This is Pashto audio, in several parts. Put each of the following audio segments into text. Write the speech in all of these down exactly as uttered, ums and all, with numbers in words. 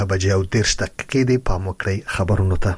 بجې او دېرش دقیقې دی. پام وکړئ خبرونو ته.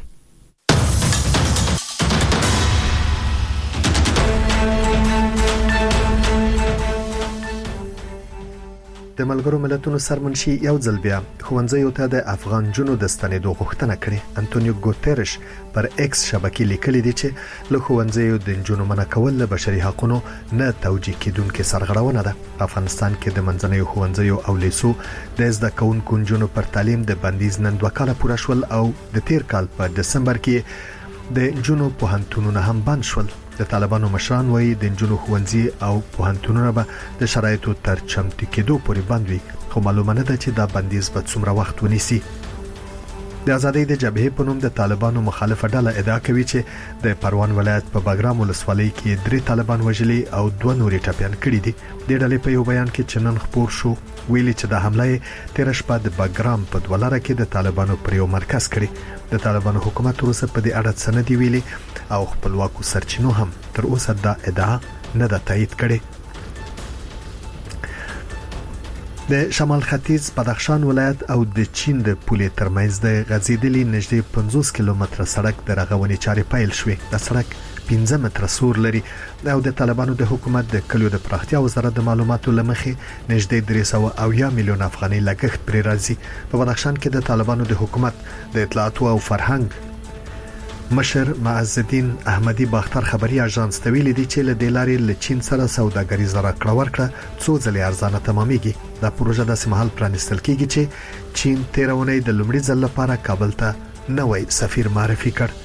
د ملګرو ملتونو سرمنشي یو ځل بیا ښوونځیو ته د افغان جنو د ستنېدو غوښتنه کړې. انټونیو ګوتریش پر ایکس شبکې لیکلي دي چې له ښوونځیو د جنو منع کول له بشري حقوقو نه توجیه کیدونکې سرغړونه ده. افغانستان کې د منځنیو ښوونځیو او لیسو د زده کوونکو جنو پر تعلیم د بندیز نن دوه کاله پوره شول او د تیر کال په دسمبر کې د جنو پوهنتونونه هم بند شول. د طالبانو مشران وایي د جنو ښوونځي او پوهنتونونه به د شرایطو تر چمتو کېدو پورې بند وي، خو معلومه نه ده چې دا بندیز به څومره وخت ونیسي. د ازادۍ د جبهې په نوم د طالبانو مخالفه ډله ادعا کوي چې د پروان ولایت په باګرام ولسوالۍ کې درې طالبان وژلي او دوه نورې ټپيان کړي دي. د ډلې په یو بیان کې چې نن خبر شو ویلي چې د حمله تیر شپه د باګرام په دولاره کې د طالبانو پر یو مرکز کړي. د طالبانو حکومت وروسته په دې اړه څه نه دی ویلي او خپلواکو سرچینو هم تر اوسه دا ادعا نه ده تایید کړې. د شمال ختیځ بدخشان ولایت او د چین د پولې ترمنځ د غځېدلي نږدې پنځوس کیلومتره سړک د رغونې چارې پیل شوې. د سړک پنځه متره سور لري او د طالبانو د حکومت د کلیو د پراختیا وزارت د معلوماتو لمخې نږدې درې سوه اویا میلیون افغانۍ لګښت پرې راځي. په بدخشان کې د طالبانو د حکومت د اطلاعات او فرهنګ مشر معز الدین احمدی باختر خبري اژانس ته ویلي دي چې له دلاري له چین سره سوداګریزه راکړه ورکړه څو ځلې ارزانه تمامېږي. دا پروژه د سیمهال پرانستل کیږي چې چین تیرونی د لومړي ځل لپاره کابل ته نوې سفیر معرفي کړ.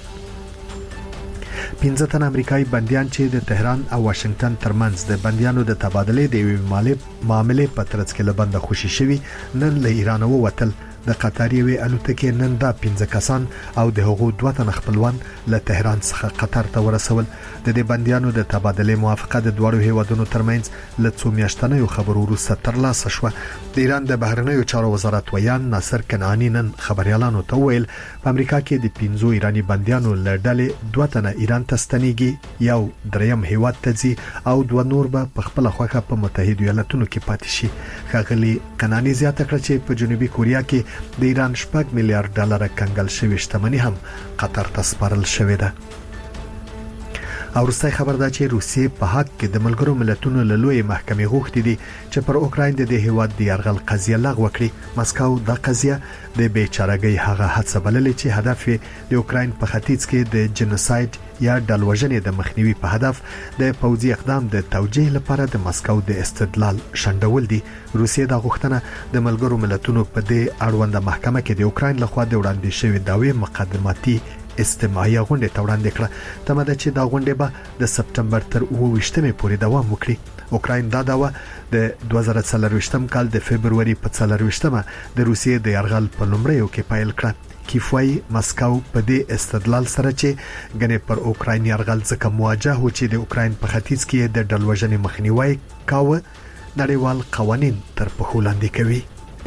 پنځه تن امریکایي بنديان چې د تهران او واشنگټن ترمنځ د بنديانو د تبادلې د معاملې په ترڅ کې له بند خوشي شوي نن له ایران ووتل. د قطري وی الوتکې نن دا پنځه کسان او د هغو دوه تن خپلوان له تهران څخه قطر ته ورسول. د دې بنديانو د تبادلې موافقه د دوه هیوادونو ترمنځ له څو میاشتنیو خبرو وروسته ترلاسه شوه. د ایران د بهرنیو چارو وزارت ویان ناصر کنعانی نن خبريالانو ته ویل په امریکا کې د پنځو ایرانی بنديانو له ډلې دوه تن ایران ته ستنېږي، یو دریم هیواد ته ځي او دوه نور به په خپل خوخه په متحده ایالاتونو کې پاتې شي. ښاغلي کنعانی زیاته کړه چې په جنوبي کوریا کې د ایران شپږ میلیارډ ډالر کنګل شوی شتمنۍ هم قطر ته سپارل شوې ده. او وروستي خبر ده چې روسیې په حق کې د ملګرو ملتونو له لوی محکمې غوښتي دي چې پر اوکراین د هیواد د یرغل قضیه لغوه کړي. مسکو دا قضیه د بیچارهګۍ هغه هڅه بللې چې هدف د اوکراین په ختیځ کې د جنوساید یا ډلوژنې د مخنیوي په هدف د پوځي اقدام د توجیه لپاره د مسکو د استدلال شندول دي. روسیې دا غوښتنه د ملګرو ملتونو په دې اړوند محکمه کې د اوکراین لخوا د وړاندې شوی داوی مقدماتي استماعي غونډه ته وړاندې کړه. تمه ده چې دا غونډه به د سپټمبر تر اووه ویشتمې پورې دوام وکړي. اوکراین دا داوا د دوه زره څلرویشتم کال د فبرवरी په څلرویشتمه د روسیې د یرغل په لومړیو کې پیل کړه. کیفوي مسکو په دې استدلال سره چې غنې پر اوکراین یرغل ځکه مواجه و چې د اوکراین په ختیځ کې د ډلوژنې مخنیوي کاوه نړیوال قوانین تر پښو لاندې کوي.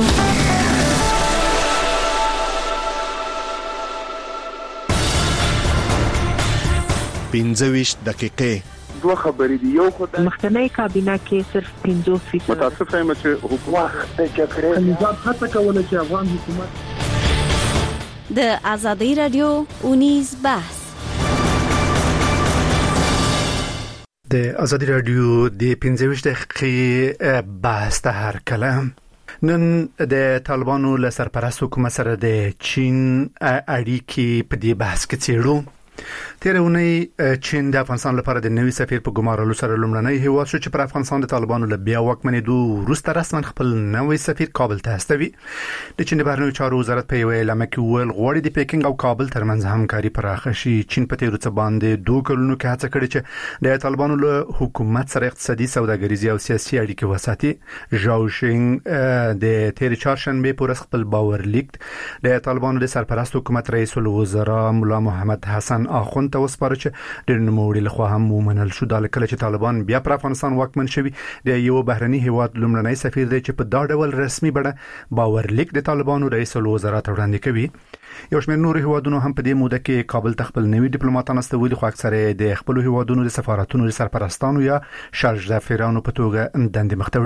پنځه ویشت دقیقې دوه خبرې دي. یو خدای مخکنی کابینه کې صرف پنځوس فیصد متاسف یم چې حکومت د جګړې نظام هڅه کوله چې افغان حکومت د ازادي رادیو اونیز بحث د ازادي رادیو د پنځه ویشت دقیقې بحث ته هر کله نن د طالبانو له سرپرست حکومت سره د چین اړیکې په دې بحث کې څېړو. تیرونی چین د افغانستان لپاره د نوي سفیر په ګمارلو سره لومړنی هیواد شو چې پر افغانستان د طالبانو له بیا واکمنېدو وروسته رسماً خپل نوي سفیر کابل ته استوي. د چین د بهرنیو چارو وزارت په یو اعلامیه کې ویل غواړي د پیکینګ او کابل ترمنځ همکاري پراخه شي. چین په تیرو څه باندې دوه کلونو کې هڅه کړې چې د طالبانو له حکومت سره اقتصادي سوداګریزي او سیاسي اړیکې وساتي. ژاو شینګ د تیر چهارشنبه پر خپل باور لیک د طالبانو د سرپرست حکومت رئیس الوزرا مولا محمد حسن اخوند ته وسپاره چې د نوموړي لخوا هم ومنل شو. د کله چې طالبان بیا پر افغانستان واکمن شوي د یو بهرني هیواد لومړنی سفیر دی چې په دا ډول رسمي بڼه باور لیک د طالبانو رئیس الوزرا ته وړاندې کوي. یو شمېر نور هیوادونو هم په دې موده کې کابل ته خپل نوي ډیپلوماټان استولي، خو اکثره د خپل هیوادونو د سفارتونو د سرپرستانو یا شارژ سفیرانو په توګه دندې مخته وړي.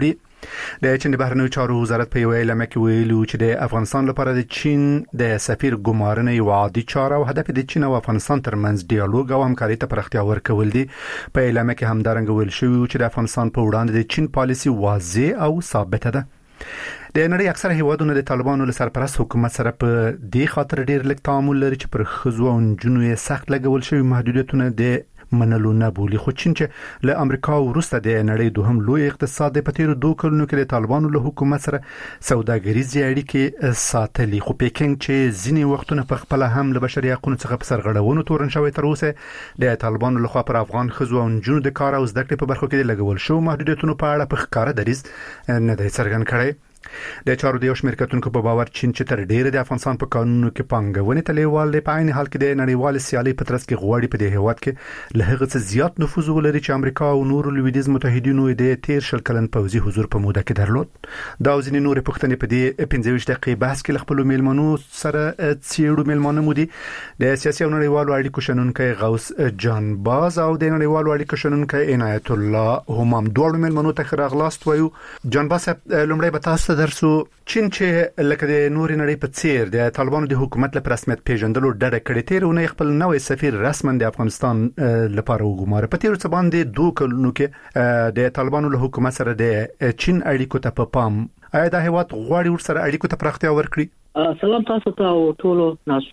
د چین د بهرنیو چارو وزارت په یو اعلامیه کې ویلي چې د افغانستان لپاره د چین د سفیر ګمارنه یو عادي چاره او هدف د چین او افغانستان ترمنځ ډیالوګ او همکاري ته پراختیا ورکول دي. په اعلامیه کې همدارنګه ویل شوی چې د افغانستان په وړاندې د چین پالیسي واضح او ثابته ده. د نړۍ اکثره هیوادونو د طالبانو له سرپرست حکومت سره په دې خاطر ډیر لږ تعامل لري چې پر خزو او جنونو یې سخت لګول شوی محدودیتونه د منلو نه بولي. خو چین چې له امریکا وروسته د نړۍ دوهم لوی اقتصاد په تیر دوه کلونو کې د طالبانو له حکومت سره سوداګریزي اړیکې ساتلي، خو پیکینګ چې ځینې وختونه په خپل هم له بشري حقوقو څخه په سرغړونو تورن شوی تر اوسه د طالبانو له خوا پر افغان خزو او جنونو د کار او زده کړې په برخو کې لګول شو محدودیتونو په اړه په ښکاره دریځ نه دی څرګند کړی. د چارو د یو شمېر کتونکو په باور چین چې تر ډیره د افغانستان په قانونو کې پانګونې ته لیوال دی، په عین حال کې د نړیوال سیالي په ترڅ کې غواړي په دې هیواد کې له هغه څه زیات نفوذ ولري چې امریکا او نورو لویدیز متحدینو د تیر شل کلن پوځي حضور په موده کې درلود. دا ځینې نورې پوښتنې په دې پنځه ویشت دقیقې بحث کې خپل میلمنو سره څېړو. میلمنو مو دي د سیاسي او نړیوالو اړیکو شنونکی غوث جان باز او د نړیوالو اړیکو شنونکی عنایت الله همام. دوه میلمنو ته راغلاست وایو. جان باز لومړی به تاسو درسو چین چې لکه د نورې نړۍ په څیر د طالبانو د حکومت له رسمیت پیژندلو ډډه کړې، تیرونه خپل نوې سفیر رسما د افغانستان لپاره وګماره. په تیر څه باندې دوه کلونو کې د طالبانو له حکومت سره د چین اړیکو ته په پام آیا دا هیواد غواړي ورسره اړیکو ته پراختیا ورکړي؟ سلام تاسو ته او ټولو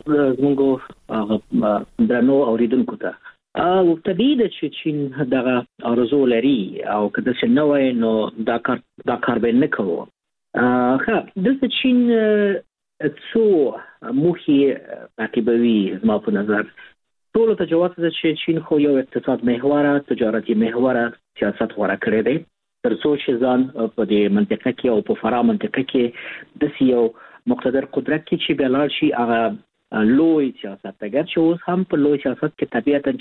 زموږ درنو اوریدونکو ته. او طبیعي ده چې چین دغه ارزو لري او که د څه نه وای نو دا کار دا کار به نه کوو. ښه دلته چین څو موخې تعقیبوي زما په نظر. ټولو ته جواز ده چې چین خو یو اقتصاد محوره تجارتي محوره سیاست غوره کړی دی تر څو چې ځان په دې منطقه کې او په فرا منطقه کې د یو مقتدر قدرت کې چې بلار شي هغه لوی سیاست اگر چې اوس هم په لوی سیاست کې طبیعتا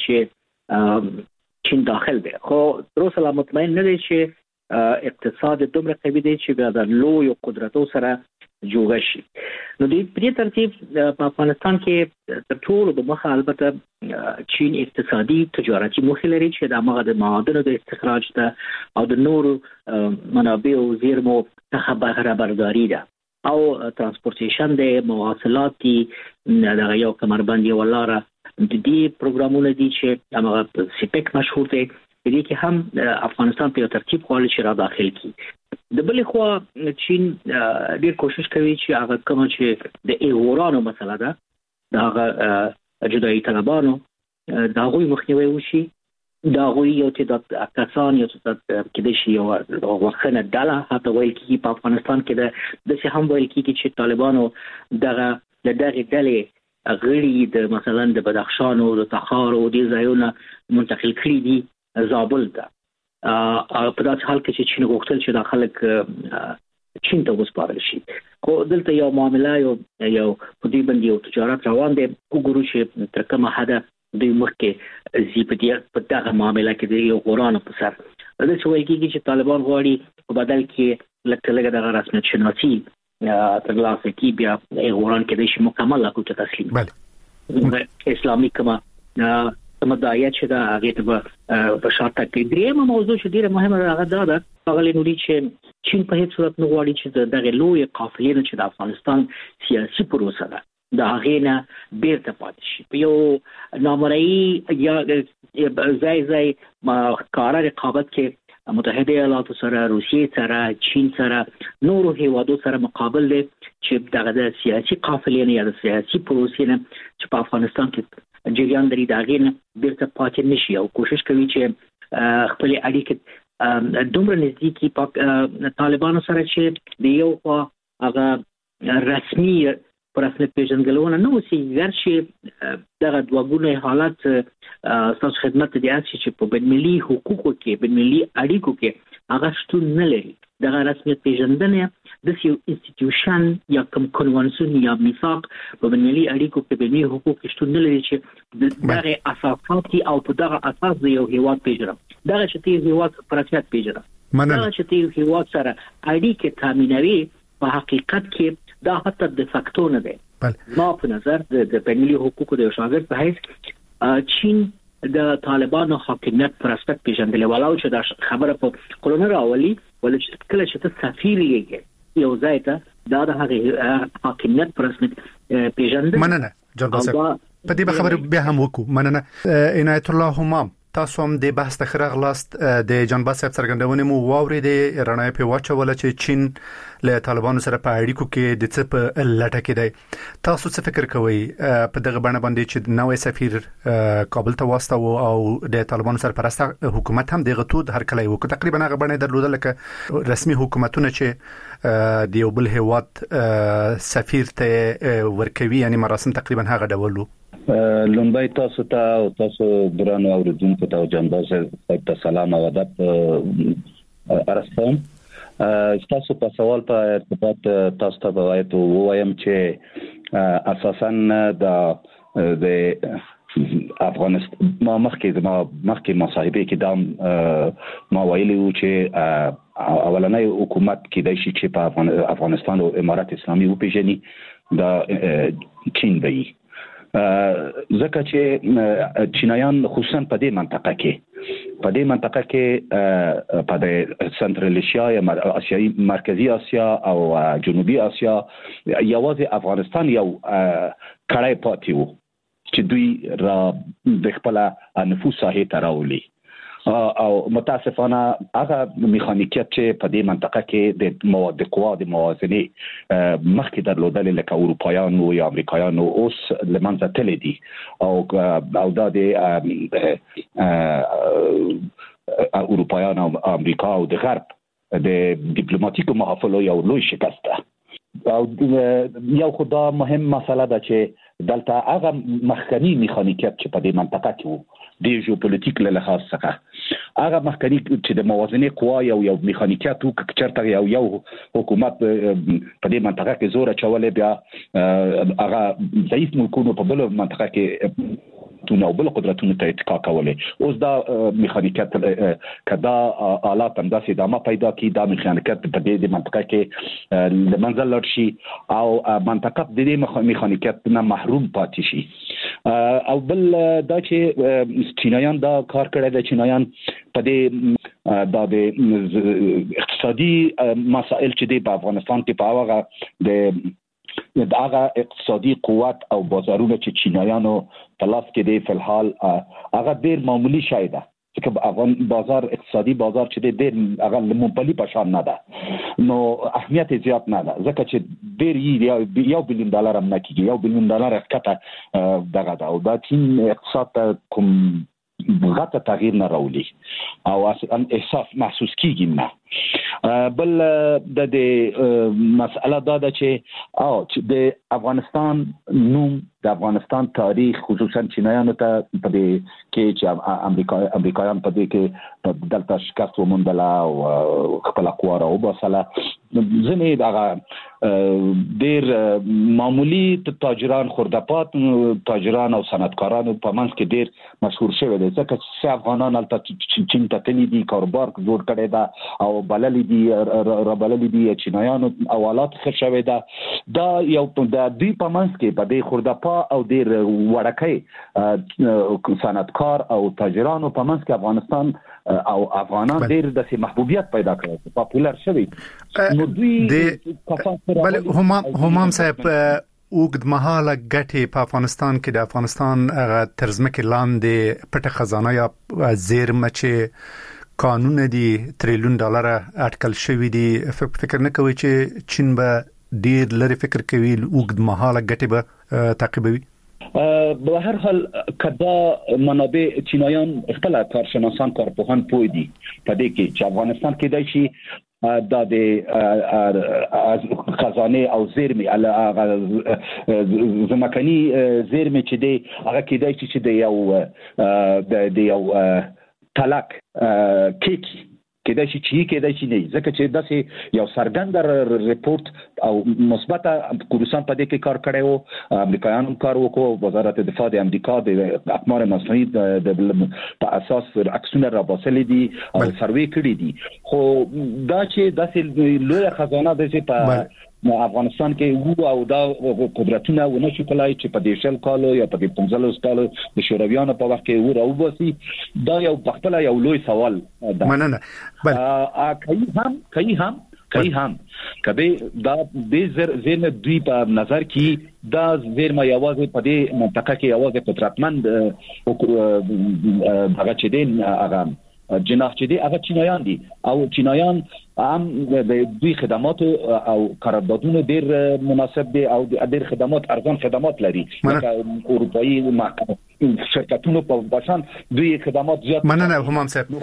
چې چین داخل دی، خو تر اوسه مطمئن نه دی چې اقتصاد دومره قوي دی چې بیا د لوی قدرتو سره جوړ شي. نو د دې ترتیب په افغانستان کې تر ټولو د مخه البته چین اقتصادي تجارتي موخې لري چې د هغه د معادنو د استخراج ته او د نورو منابعو زیرمو څخه بهره برداري ده او ترانسپورټیشن د مواصلات دي. دغه یو کمربند یو لاره د دې پروګرامونه دي چې هغه سیپک مشهور دی. د دې کې هم افغانستان په ترتیب غواړي چې را داخل کړي. د بل خوا چین ډېر کوشش کوي چې هغه کوم چې د ایغورانو مسله ده د هغه جدایي طلبانو دا غوي مخنیوي وشي. دا غوي یو چې د کسان یو چې د شي یو وخنه ډاله هته وایي چې په افغانستان کې د د څه هم وایي چې طالبانو دغه د دغه ډلې غړي د مثلا د بدخشان او د تخار او د ځایونو منتقل کړي دي زابل ته. په داسې حال کې چې چین غوښتل چې دا خلک چین ته وسپارل شي، خو دلته یو معامله یو یو په دې باندې یو تجارت روان دی. وګورو چې تر کومه حده دوی مخکې زی په دې په دغه معامله کې د یو غورانو په سر د څه وایي چې طالبان غواړي په بدل کې لکه لږه دغه رسمیت شناسي ترلاسه کړي، بیا غوران کې د شي مکمل حقوق تسلیم. بله اسلامي کما مدعیات چې دا هغه ته په شرط کې درېمه موضوع چې ډیره مهمه ده هغه دا ده هغه نوري چې چین په هیڅ صورت نه غواړي چې دغه لوی قافلې چې د افغانستان سیاسي پروسه ده دا غینه بیرته پاتې شي په یو نامرئی یا ځای ځای کار رقابت کې متحده ایالاتو سره، روسیې سره، چین سره، نورو هیوادو سره مقابل دي چې دغه د سیاسي قافلې یا د سیاسي پروسې نه چې په افغانستان کې جریان لري دا غینه بیرته پاتې نشي او کوشش کوي چې خپل اړیکې دومره نزدیکی پاک طالبانو سره چې د یو خوا هغه رسمي پر رسمیت پیژندګلونه نه وسی ورشي دغه دوغونه حالت تاسو خدمت دي چې په بین‌المللي حقوقو کې بین‌المللي اړیکو کې هغه شتون نه لري. دغه رسمیت پیژندنه د یو انسټیټیوشن یا کوم کنوانسیون یا میثاق په بین‌المللي اړیکو کې بین‌المللي حقوق شتون نه لري چې دغه اساسات او په دغه اساس یو هیواد پیژنم دغه چې هیواد پر رسمیت پیژنم دغه چې هیواد سره اړیکې تامینوي په حقیقت کې دا حتی د فاکتور نه دی. ما په نظر د بین‌المللي حقوقو د شاګرد په حیث چین د طالبانو حاکمیت پر اساس پیژندل ولاو چې دا خبره په کولونه راولي ولې کله چې ته سفیر یې یو ځای ته دا د هغه حاکمیت پر رسمیت پیژندل مننه جناب صاحب په دې خبره بیا هم وکړو مننه عنایت الله همام تاسو هم د بحث د خرغ لاست د جناب صاحب څرګندونه مو واورید رڼا په واچول چې چین له طالبانو سره په اړیکو کې د څه په لټه کې دی تاسو څه فکر کوئ په دغه باندې باندې چې نوې سفیر کابل ته واستاو او د طالبانو سره پرسته حکومت هم دغه تود هر کله وکړ تقریبا هغه باندې درلودل لکه رسمي حکومتونه چې د یو بل هیواد سفیر ته ورکوي یعنی مراسم تقریبا هغه ډول لومبای تاسو ته او تاسو درانه اوریدونکو ته جناب صاحب ته سلام او ادب ارستم تاسو په سوال په ارتباط تاسو ته وایي وایم چې اساساً د د افغانستان ما مخکې ما مخکې مصاحبه کې دام ما ویلي و چې اولنۍ حکومت کې د شي چې په افغانستان او امارات اسلامي او پیژني د چین دی ځکه چې چینایان خصوصا په دې منطقه کې په دې منطقه کې په د سنټرل ایشیا یا اسیایي مرکزی اسیا او جنوبي اسیا یوازې افغانستان یو کړای پاتې وو چې دوی را د خپل نفوذ ساحې ته راولي او متاسفانه هغه میخانیکیت چې په دې منطقه کې د مواد قوا د موازنه مخکې درلودل لکه اروپایانو یا امریکایانو اوس لمنځه تللی دي او او دا د اروپایانو او امریکا او د غرب د ډیپلوماټیکو محافلو یو لوی شکست ده او یو خدا مهم مسله ده چې دلته هغه مخکنی میخانیکیت چې په دې منطقه کې وو د ژوپولیټیک له لحاظ څخه هغه مخکنی چې د موازنه قوا یو یو میخانیکیت او چرته یو یو حکومت په دې منطقه کې زور اچولې بیا هغه ضعیف ملکونو په بل منطقه کې تونه او بل قدرتونو ته اتکا کولې اوس دا میخانیکیت کدا آلات هم داسې دامه پیدا کی دا میخانیکیت په دې منطقه کې لمنځل لرشي او منطقه د دې میخانیکیت نه محروم پاتې شي او بل دا چې چینایان دا کار کړی د چینایان په دې دا د اقتصادي مسائل چې د افغانستان کې په هغه د دغه اقتصادي قوت او بازارونه چې چینایانو په لاس کې دی په الحال هغه ډیر معمولی شای ده چې افغان بازار اقتصادي بازار چې ډیر هغه لمونپلي په شان نه ده نو اهمیت زیات نه ده ځکه چې ډیر یو بلیون ډالر هم نه کیږي یو بلیون ډالر کته دغه دا او دا چین اقتصاد کوم غته تغییر نه راولي او احساس محسوس کیږي نه بل د دې مسأله دا ده چې او د افغانستان نوم د افغانستان تاریخ خصوصا چینایانو ته په دې کې چې امریکا امریکایان په دې کې دلته شکست وموندله او خپل قواره او بسله ځنې دغه ډیر معمولی تاجران خورده‌پات تاجران او صنعتکاران په منځ کې ډیر مشهور شوی دي ځکه چې افغانان البته چین ته تللی دي کاروبار جوړ کړی دا او بللی دي را بللی دي چینایانو اوالات ښه شوی دا دا یو د دوی په منځ کې په دې خورده‌پا او ډیر وړکۍ صنعتکار او تاجرانو په منځ کې افغانستان او افغانان ډیر د محبوبیت پیدا کړی پاپولر شوی نو دوی بل هم هم صاحب اوږد مهاله ګټې په افغانستان کې د افغانستان ترزمکه لاندې پټه خزانه یا زیرمه چې قانون دي تریلیون ډالر اټکل شوی دي فکر نه کوي چې چین به ډیر لري فکر کوي اوږد مهاله ګټې به تعقیبوي به هر حال کدا منابع چینایان خپل کارشناسان کارپوهان پوی دي په دې کې چې افغانستان کې دای شي دا د از خزانه او زیرمه زمکني زیرمه چې دی هغه کې دای شي چې د یو د یو طلاق کیک کېدای شي چې کېدای شي نه ځکه چې داسې یو څرګند ریپورت او مثبته کورسان په دې کې کار کړی وو امریکایانو کار وکړو وزارت دفاع د امریکا د اقمار مصنوعي د په اساس عکسونه را باسلې دي او سروې کړې دي خو دا چې داسې لوی خزانه د چې په نو افغانستان کې وو او دا قدرتونه ونه شي کولای چې په دې شل کالو یا په دې پنځلس کالو د شورویانو په وخت کې وو راوباسي دا یو بختله یو لوی سوال ده مننه بل ا کوي هم کوي هم کوي هم کبه دا د زر زین دوی په نظر کې دا زیر ما یوازې په دې منطقه کې یوازې قدرتمند هغه چې دین هغه جناح چې دی هغه چینایان دي او چینایان هم د دوی خدمات او قراردادونه ډیر مناسب دي او ډیر خدمات ارزان خدمات لري لکه اروپאי شرکتونو په بشان دوی خدمات زیات مننه همام صاحب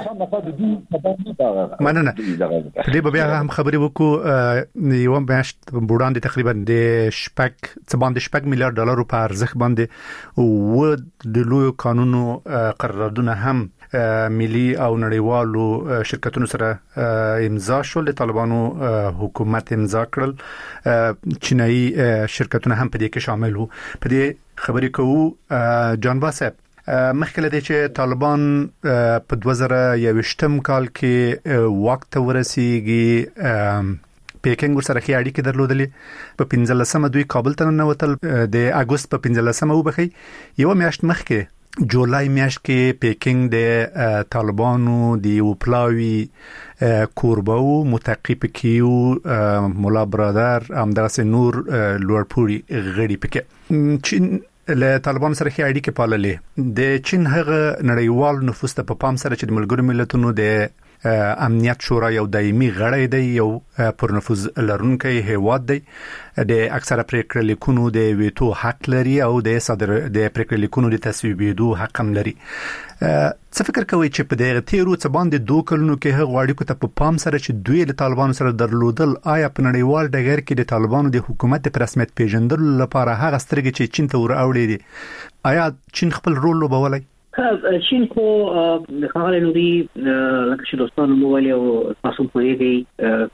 مننه دې بیا هم خبرې وکړو یو میاشت بوډان دي تقریبا د شپږ څه باندې شپږ میلیارډ ډالر په ارزښت باندې او د لوی قانونو قراردادونه هم ملي او نړیوالو شرکتونو سره امضا شول. طالبانو حکومت امضا کړل، چینایي شرکتونه هم په دې کې شامل وو. په دې خبرې کوو جان باسب مخکې لدی چې طالبان په دوه زره یوویشتم کال کې واک ته ورسیږي، پیکنګ ورسره خې اړیکې درلودلې. په پنځلسمه دوی کابل ته ننوتل، د اگست په پنځلسمه وبخي یو میاشت مخکې جولای میاشت کې پیکنګ د طالبانو دی وپلاوی کورباو متقیب کیو مولا برادر همدغه نور لوړپوري غړي پکې چین له طالبانو سره خې اړیکې پاللې. د چین هغه نړیوال نفوذ ته په پام سره چې د ملګرو ملتونو د امنیت شورا یو دایمي غړی دی، یو پر نفوذ لرونکی هیواد دی، د اکثره پریکړه لیکونو د ویټو حق لري او د صدر د پریکړه لیکونو د تصویبېدو حق هم لري. څه فکر کوي چې په دغه تیرو څه باندې دوه کلونو کې هغه اړیکو ته په پام سره چې دوی له طالبانو سره درلودل، آیا په نړیوال ډګر کې د طالبانو د حکومت په رسمیت پیژندلو لپاره هغه سترګې چې چین ته ور اوړي دي، آیا چین خپل رول لوبولی؟ چین خو خغله نوري لکه چې دوستانو مو ویلي او تاسو په دې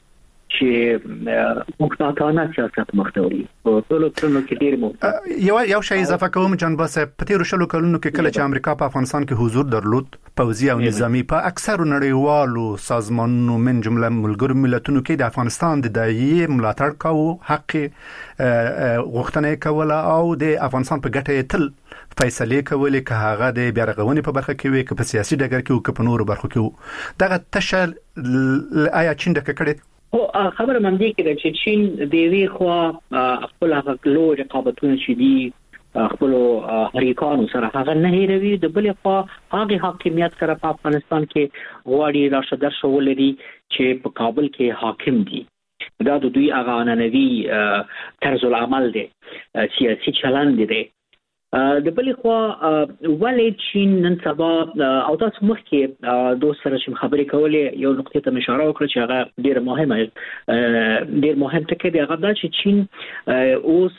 چې مختاتانه سیاست مختوري او ټول ټول کې ډیر مو یو یو شی اضافه کوم جان باسه په تیر شلو کلونو کې کله چې امریکا په افغانستان کې حضور درلود، پوځي او نظامی په اکثر نړیوالو سازمانونو من جمله ملګرو ملتونو کې د افغانستان د دایي ملاتړ کاوه، حق غوښتنه کوله او د افغانستان په ګټه تل فیصله کولې که هغه د بیا رغونې په برخه کې وي، که په سیاسي ډګر کې وي، که په نورو برخو کې وي. دغه تشل آیا چین د ککړې او خبره من دي کې چې چین د وی خو خپل هغه لو رقابتونه چې دي خپل هریکانو سره هغه نه هیروي، د بلې خو هغه حاکمیت سره په افغانستان کې غواړي راشه درشه ولري چې په کابل کې حاکم دي. دا د دوی هغه عنعنوي طرز العمل دی، سیاسي چلند دی. د بلې خو ولې چین نن سبا او تاسو مخکې دوه سره چې خبرې کولې یو نقطه ته اشاره وکړه چې هغه ډېر مهمه ډېر مهم ټکی دی، هغه دا چې چین اوس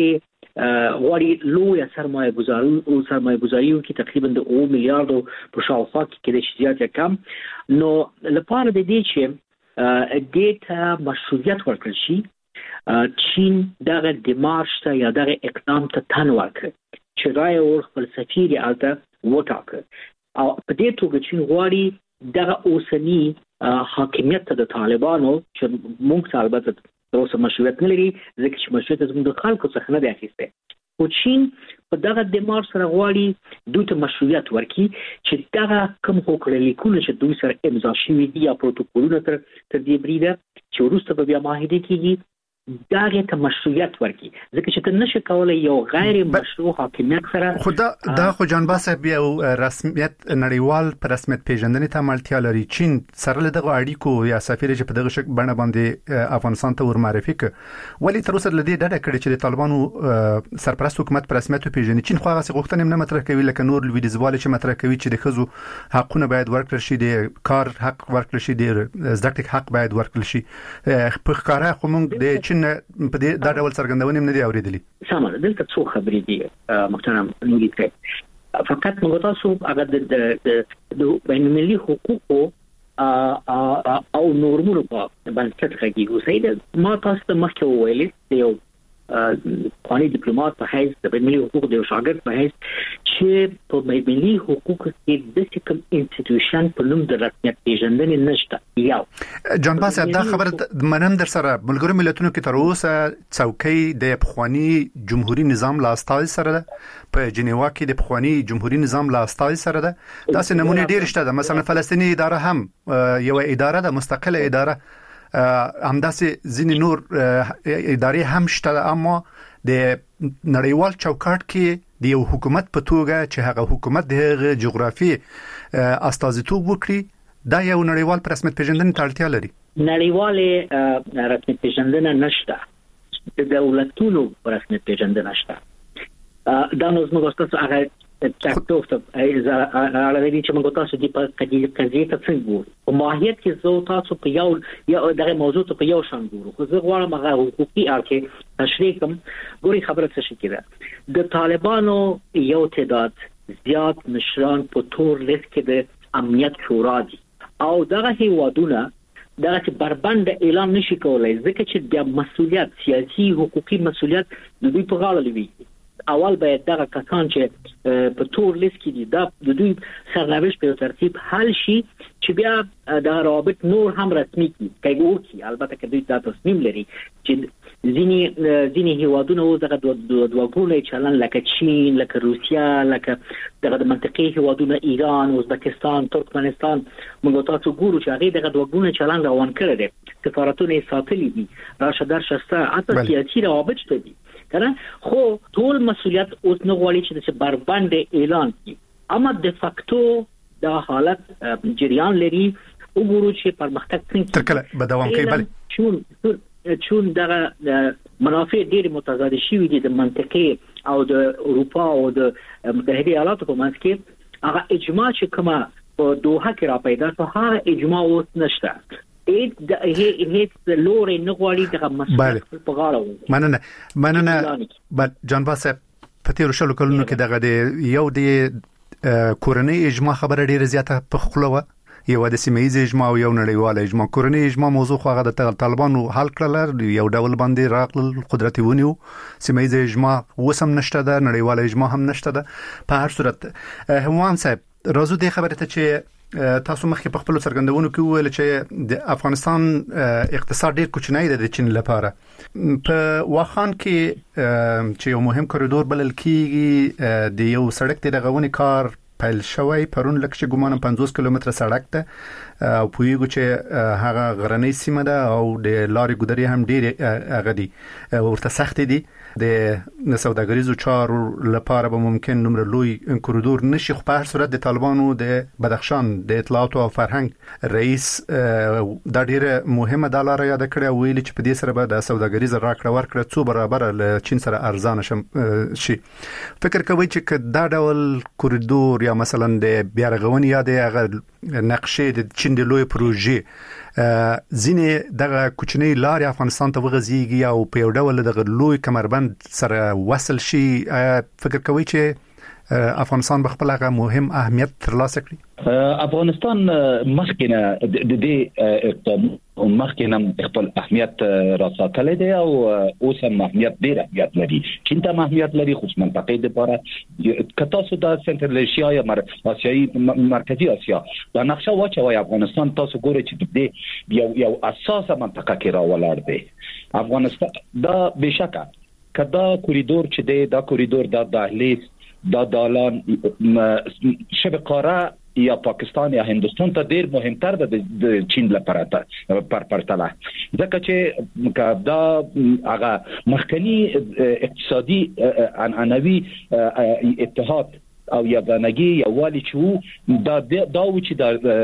ډېر غواړي لویه سرمایه گذاري او سرمایه گذاري کې تقریبا د اوه میلیارډو په شاوخوا کې د زیات کم نو لپاره د دې چې ډیټا مشروعیت ورکړي شي، چین دغه دمارش ته یا دغه اقدام ته تن ورکړي چې راي او خپل سفیر الته وټاکه او په دې توګه چین غواړي دغه اوسنی حاکمیت ته د طالبانو چې موږ البته اوس مشروعیت نه لري ځکه چې مشروعیت زموږ د خلکو څخه نه دی اخیسته، او چین په دغه دمار سره غواړي دوی ته مشروعیت ورکړي چې دغه کوم حقوق لیکونه چې دوی سره امضا شوي دي یا پروتوکولونه تر تر دې بریده چې وروسته به بیا معاهده کیږي داغه ته مشروعیت ورکړي، ځکه چې ته نشې کولای یو غیر مشروع حاکمیت سره خدا دا خو جان باسه بیا رسمیت نړیوال پر رسمیت پیژندنې ته ملتیا لري. چین سره له دغه اړیکو یا سفیر چې په دغه شک باندې باندې افغانستان ته ور معرفي ک ولی تر اوسه لدی ډډه کړې چې د طالبانو سرپرست حکومت پر رسمیت پیژني. چین خو هغه غوښتنې نه مطرح کوي لکه نور لویدیزوال چې مطرح کوي چې د خزو حقونه باید ورکړل شي، د کار حق ورکړل شي، د زده کړې حق باید ورکړل شي. په ښکارا خو موږ د په دې دا ډول څرګندونه نه دی اوریدلی. سمه دلته څو خبرې دي محترم نوري ته، فقط موږ تاسو هغه د د بین المللي حقوقو او نورمونو په باندې څه کوي سید ما تاسو ته مخکې ویلې یو قانوني ډیپلوماټ په حیث د بین المللي حقوقو د شاګرد په حیث چې په ملي حقوق کې د کوم انسټیټیوشن په نوم د رسمیت پیژندنې نشته. یو جان باس دا خبره منم در سره ملګرو ملتونو کې تر اوسه څوکۍ د پخوانی جمهوریت نظام لا استاد سره په جنیوا کې د پخوانی جمهوریت نظام لا استاد سره ده. دا څه نمونه ډیر شته ده. مثلا فلسطینی اداره هم یو اداره ده مستقله اداره، همداسې ځینې نور ادارې هم شته، اما د نړیوال چوکاټ کې د یو حکومت په توګه چې هغه حکومت د جغرافي استازیتوب وکړي دا یو نړیوال په رسمیت پیژندنې ته اړتیا لري. نړیوال رسمیت پیژندنه نشته، د دولتونو رسمیت پیژندنه نشته. دا نو زموږ تاسو هغه تاسو ته اړه چې موږ تاسو د قضیې قضیې ته څنګه په ماهیت کې زو تاسو په یو یا دغه موضوع ته په یو شان ګورو. خو زه غواړم هغه حقوقي اړخ تشریح کوم. ګوري خبره څه شي کېده، د طالبانو یو تعداد زیات مشران په تور لیست کې د امنیت شورا دي او دغه هیوادونه دا چې بربند اعلان نشي کولای ځکه چې د مسولیت سیاسي حقوقي مسولیت د دوی په غاړه لوي. اول باید دغه کسان چې په تور لیست کې دي دا د دوی سرنوشت په ترتیب حل شي چې بیا د رابط نور هم رسمي کی کوي. البته که دوی دا تصمیم لري چې ځینی ځینی هیوادونه او دغه دوه ګونې چلن لکه چین، لکه روسیا، لکه دغه د منطقي هیوادونه ایران، ازبکستان، ترکمنستان، موږ تاسو ګورو چې هغه دغه دوه ګونې چلن روان کړی دي، سفارتونه ساتلي دي، راشه درشه سره حتی سیاسي روابط شته دي کنه. خو ټول مسولیت اوس نه غواړي چې د بربند اعلان کړي، اما د فاکتو دا حالت جریان لري. وګورو چې پرمختګ څنګه تر کله به دوام کوي. بل چون چون دغه منافع ډېر متضاد شوي دي د منطقي او د اروپا او د متحده ایالاتو په منځ کې. هغه اجماع چې کومه په دوحه کې را پیدا شو هغه اجماع اوس نشته. اېد د هي هیڅ لوري نه غواړي دغه مسله په غاړه و. مننه مننه بل جان باس په تیر شلو کلونو کې دغه د یو د کورنۍ اجماع خبره ډیره زیاته په خپل و یو د سیمایي اجماع او یو نړیوال اجماع. کورنۍ اجماع موضوع خو هغه د طالبانو حل کړل، یو ډول باندې راغل قدرت ونیو. سیمایي اجماع وسم نشته ده، نړیوال اجماع هم نشته ده. په هر صورت هوان صاحب راځو د خبره ته چې تاسو مخکې په خپل څرګندونو کې ویل چې د افغانستان اقتصاد ډېر کوچنی دی د چین لپاره. په واخان کې چې یو مهم کوریډور بلل کېږي د یو سړک د غونې کار پیل شوی پرون لکه چې ګومان پنځوس کیلومتره سړک ته او پویګو چې هغه غرنۍ سیمه ده او د لارې ګودري هم ډېر هغه دي ورته سخت دي. د سوداګریزو چارو لپاره به ممکن نمره لوی کوریډور نشي. خو په هر صورت د طالبانو د بدخشان د اطلاعات او فرهنګ رئیس دا ډیره مهمه د لار یاد کړی ویل چې په دې سره به د سوداګریز راکړه ورکړه څو برابر له چین سره ارزانه شي. فکر کوي چې دا ډول کوریډور یا مثلا د بیا رغونې یا د هغه نقشې د چین د لوی پروژې ځینې دغه کوچنی لارې افغانستان ته وغځيږي او په یو ډول دغه لوی کمربند سره وصل شي. فکر کوي چې افغانستان به خپل هغه مهم اهمیت ترلاسه کړي؟ افغانستان مخکنه د دې اقدام مخکنه خپل اهمیت راساتلی دی او اوس هم اهمیت ډیر اهمیت لري. چین ته اهمیت لري خو منطقې لپاره که تاسو د سنټرل ایشیا یا آسیایي مرکزی آسیا دا نقشه واچوي افغانستان تاسو ګورئ چې د دې یو یو اساسه منطقه کې راولار دی. افغانستان دا بشکه کدا کوریډور چې دی دا کوریډور دا دهلیز دا دالان شبه قاره یا پاکستان یا هندوستان ته ډیر مهمتر ده د چین لپاره پر پرتله ځکه چې دا هغه مخکنی اقتصادي عنعنوي اتحاد او یگانگی یا والی چې دا دا و چې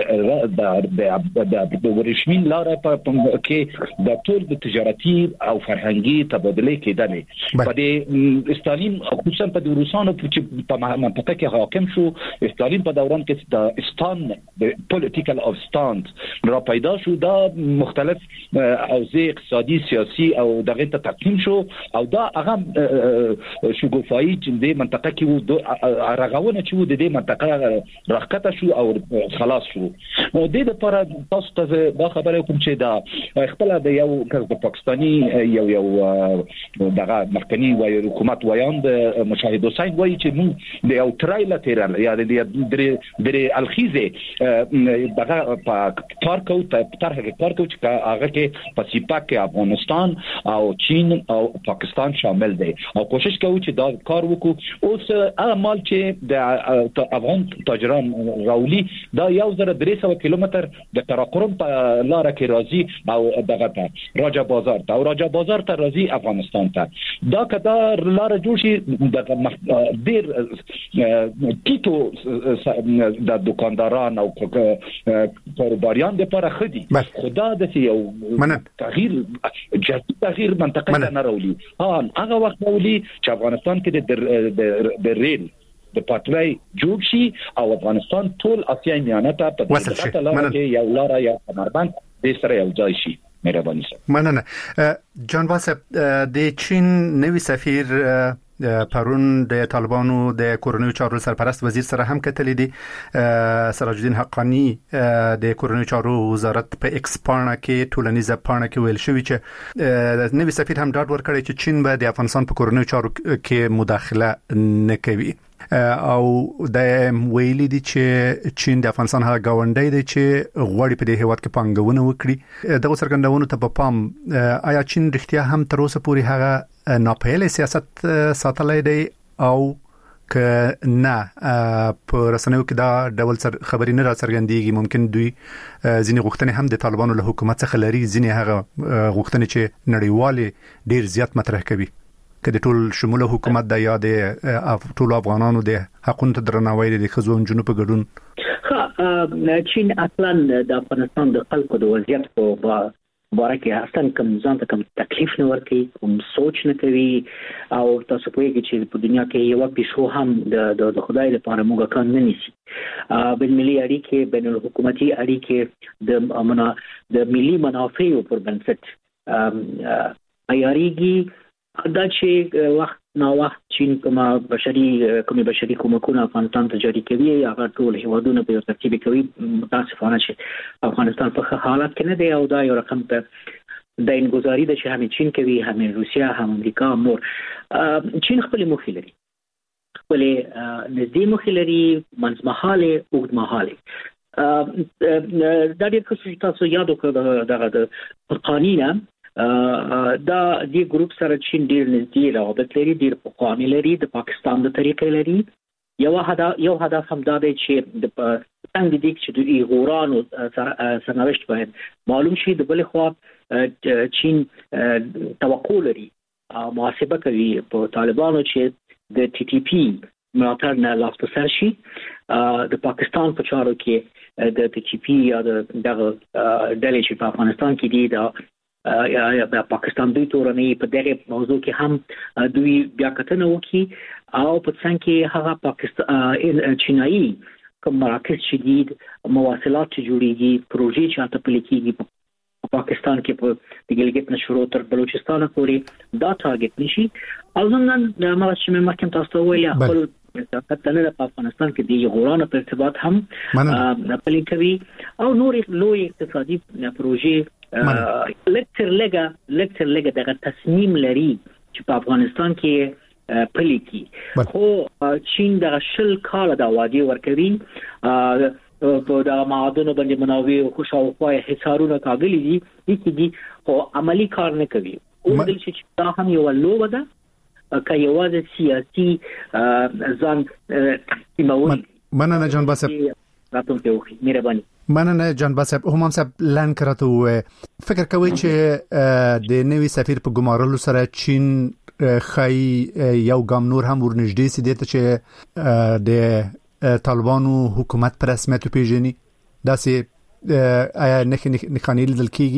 دا د د ورشمین لاره په کې د ټول د تجارتي او فرهنګي تبادله کېدنې په دې استالین خصوصا په د روسانو چې په منطقه کې حاکم شو. استالین په دوران کې د استان د پولیټیکل اف ستاند را پیدا شو، دا مختلف اوضاع اقتصادي سیاسي او دغه ته تقسیم شو او دا هغه شګوفایی چې د منطقه کې رغونه چې د دې منطقه راکته شو او خلاص شو. نو د دې لپاره تاسو ته دا خبره کوم چې دا خپل د یو د پاکستاني یو یو دغه مخکنی وای حکومت وایاند مشاهد حسین وایي چې موږ د یو ترایلاترال یا د درې درې الخیزه دغه کار کوو په طرح کې کار کوو چې هغه کې په سیپاک کې افغانستان او چین او پاکستان شامل دي او کوشش کوو چې دا کار وکړو. اوس هغه مال چې د افغان تاجران راولي دا یو زره درې سوه کیلومتر د قراقرم په لار کې راځي او دغه ته راجا بازار ته او راجا بازار ته راځي افغانستان ته. دا کدا لار جوړ شي د ډیر ټیټو د دکانداران او کاروباریان لپاره خدي خدا د یو تغییر جدي تغییر منطقه نه راولي. ها هغه وخت راولي چې افغانستان کې د د ریل د پټلۍ جوړ شي او افغانستان ټول اسیاي میانه ته په دغه لار کې یو لار یا کمربند د سره یو ځای شي. مهرباني سره مننه. جان واسپ د چین نوی سفیر پرون د طالبانو د کورنیو چارو سرپرست وزیر سره هم کتلې دي. سراج الدین حقانی د کورنیو چارو وزارت په ایکس پاڼه کې ټولنیزه پاڼه کې ویل شوی چې نوی سفیر هم ډاډ ورکړی چې چین به د افغانستان په کورنیو چارو کې مداخله نه کوي او د ویلي دي چې چین د افغانستان هغه گاونډی دی چې غواړي په دې هیواد کې پانګونه وکړي. دغه څرګندونو ته په پام آیا چین رښتیا هم تر اوسه پورې هغه ناپیل سیاست ساتلای دی او که نه په رسنیو کې دا ډول خبرې نه را څرګندېږي؟ ممکن دوی ځینې غوښتنې هم د طالبانو له حکومت څخه لري، ځینې هغه غوښتنې چې نړیوالې ډیر زیات مطرح کوي که د ټول شموله حکومت د یا د ټول افغانانو د حقونو ته درناوی د ښځو او نجونو په ګډون. چین اصلا د افغانستان د خلکو د وضعیت په باره کې اصلا کوم ځان ته کوم تکلیف نه ورکوي، کوم سوچ نه کوي او تاسو پوهیږئ چې په دنیا کې یو پیسو هم د د خدای لپاره موږ کار نه نیسي. بین ملي اړیکې، بین الحکومتي اړیکې د امنا د ملي منافعو پر بنسټ عیاریږي. دا چې وخت نا وخت چین کومه بشري کومه بشري کومکونه افغانستان ته جاری کوي هغه ټول هیوادونه په ترتیب کوي. متاسفانه چې افغانستان په حالت کې نه دی او دا یو رقم ته د انګزاري د چې هم چین کوي، هم روسیا، هم امریکا، نور. چین خپل موخې لري، خپل نږدې موخې لري، منځمهاله، اوږدمهاله. دا ډېر ښه تاسو یاد وکړئ دغه د قانینا دا د ګروپ سره چین ډیر نږدې رابط لري، ډیر پخوانی لري، د پاکستان د طریقې لري. یو هدف یو هدف هم دا دی چې د څنګه دي چې د ایغورانو سرنوشت باید معلوم شي. د بل خوا چین توقع لري محاسبه کوي په طالبانو چې د ټي ټي پی ملاتړ نه لاس په سر شي. د پاکستان په چارو کې د ټي ټي پی یا د دغه ډلې چې په افغانستان کې دي د یا د پاکستان دوی تورنې په دغه موضوع کې هم دوی بیا کتنه وکړي او په څنګه کې هغه پاکستان چینایي کوم مراکز شدید مواصلات چې جوړیږي، پروژې چې اته پلي کېږي په پاکستان کې په د ګلګت نه شروع تر بلوچستان پورې دا ټارګټ نشي. او نن د ما چې مخکې تاسو ویل خپل کتنه په افغانستان کې د ایغورانو په ارتباط هم پلي کوي او نور لوی اقتصادي پروژې لکتر لګه لکتر لګه دغه تصمیم لري چې په افغانستان کې پلي کی. خو چین د شل کال د وادي ورکوي په د معادنو باندې مناوي او خوشاوخوای حصارونه کاغلي دي چې خو عملی کار نه کوي. او د چې دا هم یو لوبه ده که یوازې سیاسي ځان ایمون. مننه جان باسب. راتلونکي وخت مهرباني. مننه جان باسب. همام صاحب لان کراته فکر کوي چې د نوي سفیر په ګمارلو سره چین خای یو ګام نور هم ورنږدې سي دته چې د طالبانو حکومت پر رسمیت پیژني. دا سي آیا نه نه خاني لیدل کیږي؟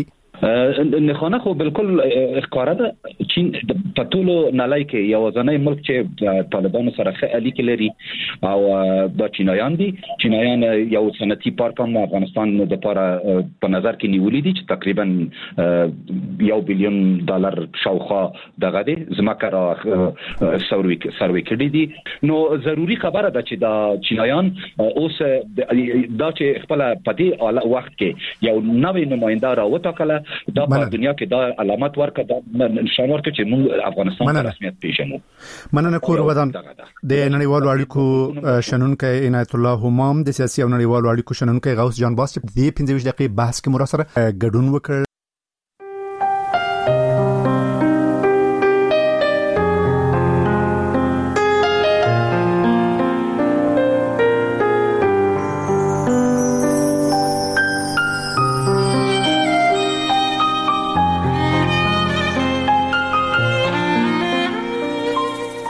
نه خانه خو بالکل ښکارا ده چین په ټولو نړۍ کې یو ځنې ملک چې طالبانو سره ښه اړیکې لري او د چینایان دي چینایان یو صنعتي پارک هم افغانستان د لپاره په نظر کې نیولې دي چې تقریبا یو بلیون ډالر شاوخوا دغه دي زمکه را سروي سروي کړی دي نو ضروری خبره ده چې د چینایان اوس دا چې خپل پدې وخت کې یو نوې نماینده را وټاکله دا په دنیا کې دا علامت ورکړه دا نشان ورکړه چې موږ افغانستان په رسمیت پیژنو. مننه کور ودان د نړیوالو اړیکو شنونکو عنایت الله همام د سیاسي او نړیوالو اړیکو شنونکو غوث جان باس چې د پنځه ویشت دقیقې بحث کې مرسته ګډون وکړ.